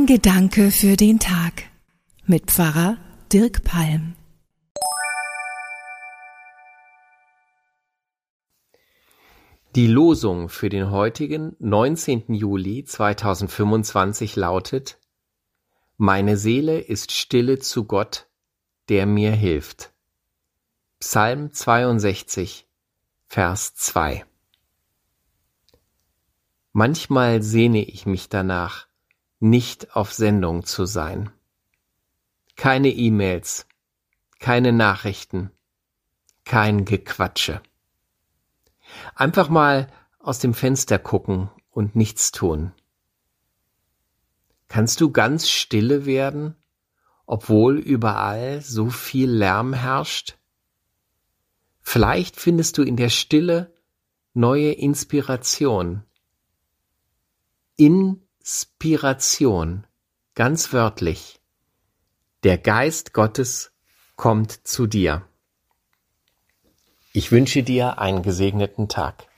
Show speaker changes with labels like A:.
A: Ein Gedanke für den Tag mit Pfarrer Dirk Palm.
B: Die Losung für den heutigen 19. Juli 2025 lautet: Meine Seele ist stille zu Gott, der mir hilft. Psalm 62, Vers 2. Manchmal sehne ich mich danach, nicht auf Sendung zu sein. Keine E-Mails, keine Nachrichten, kein Gequatsche. Einfach mal aus dem Fenster gucken und nichts tun. Kannst du ganz stille werden, obwohl überall so viel Lärm herrscht? Vielleicht findest du in der Stille neue Inspiration. Inspiration, ganz wörtlich. Der Geist Gottes kommt zu dir. Ich wünsche dir einen gesegneten Tag.